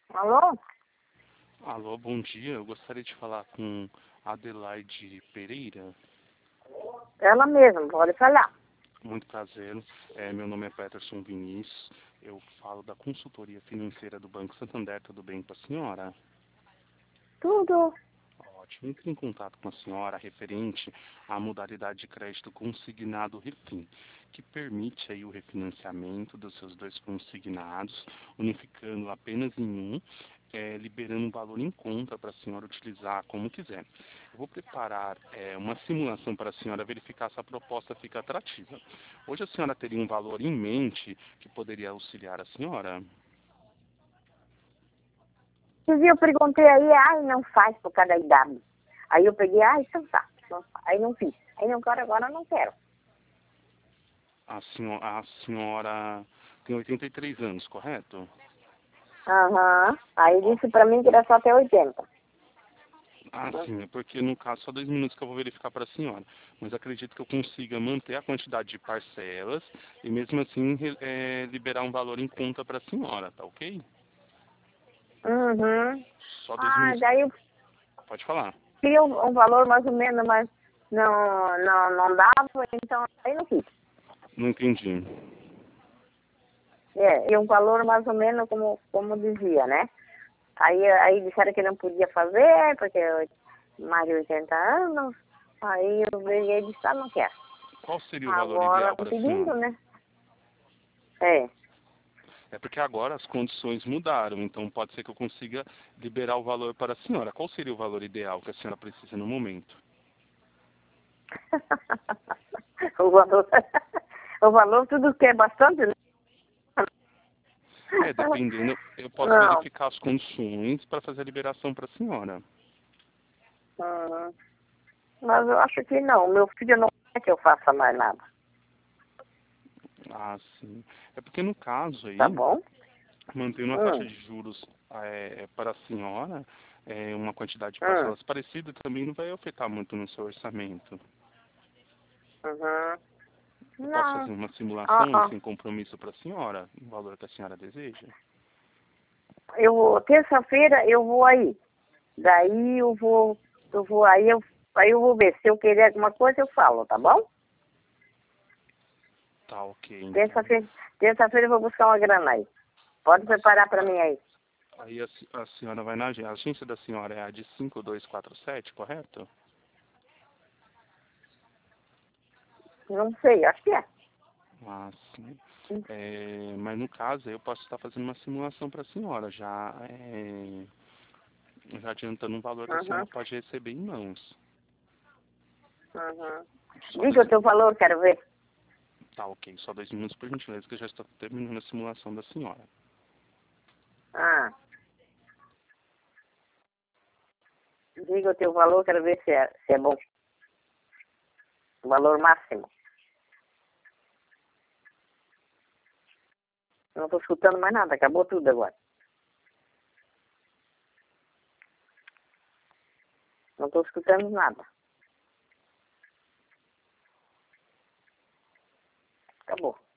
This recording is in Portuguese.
Alô? Alô, bom dia. Eu gostaria de falar com Adelaide Pereira. Ela mesma, pode falar. Muito prazer. Meu nome é Peterson Vinícius. Eu falo da consultoria financeira do Banco Santander. Tudo bem com a senhora? Tudo. Ótimo. Entre em contato com a senhora referente à modalidade de crédito consignado Refin, que permite aí o refinanciamento dos seus dois consignados, unificando apenas em um, liberando um valor em conta para a senhora utilizar como quiser. Eu vou preparar uma simulação para a senhora verificar se a proposta fica atrativa. Hoje a senhora teria um valor em mente que poderia auxiliar a senhora? Esse dia eu perguntei aí, não faz por causa da idade. Aí eu peguei, então tá. Aí não fiz. Aí não quero, agora eu não quero. A senhora tem 83 anos, correto? Aham. Aí disse pra mim que era só até 80. Sim, é porque no caso só 2 minutos que eu vou verificar para a senhora. Mas acredito que eu consiga manter a quantidade de parcelas e mesmo assim liberar um valor em conta para a senhora, tá ok? Uhum. Só 2 minutos. Daí eu Pode falar. queria um valor mais ou menos, mas não dava, então aí não fiz. Não entendi. E um valor mais ou menos como dizia, né? Aí disseram que não podia fazer, porque mais de 80 anos. Aí eu peguei e disse, não quero. Qual seria o valor Agora ideal tô para a senhora? pedindo, né? É. É porque agora as condições mudaram, então pode ser que eu consiga liberar o valor para a senhora. Qual seria o valor ideal que a senhora precisa no momento? o valor, o valor tudo que é bastante, né? Dependendo, eu posso Não. verificar as condições para fazer a liberação para a senhora. Uhum. Mas eu acho que não. Meu filho não quer que eu faça mais nada. Sim. É porque no caso Tá aí, bom? mantendo uma taxa Hum, de juros para a senhora, uma quantidade de hum, parcelas parecida também não vai afetar muito no seu orçamento. uhum. Eu posso Não. fazer uma Ah, simulação ah. sem compromisso para a senhora, o valor que a senhora deseja? Terça-feira eu vou aí. Daí aí eu vou ver. Se eu querer alguma coisa, eu falo, tá bom? Tá, ok, então. Terça-feira eu vou buscar uma grana aí. Pode A se- preparar para mim aí. Aí a senhora vai na agência. A agência da senhora é a de 5247, correto? Não sei, acho que é. Sim. Mas no caso, eu posso estar fazendo uma simulação para a senhora, já adiantando um valor que a senhora Uhum, pode receber em mãos. uhum. Só Diga dois, o teu valor, quero ver. tá, ok. Só 2 minutos, por gentileza, que eu já estou terminando a simulação da senhora. Ah, diga o teu valor, quero ver se é bom. O valor máximo. Não estou escutando mais nada, acabou tudo agora. Não estou escutando nada. Acabou.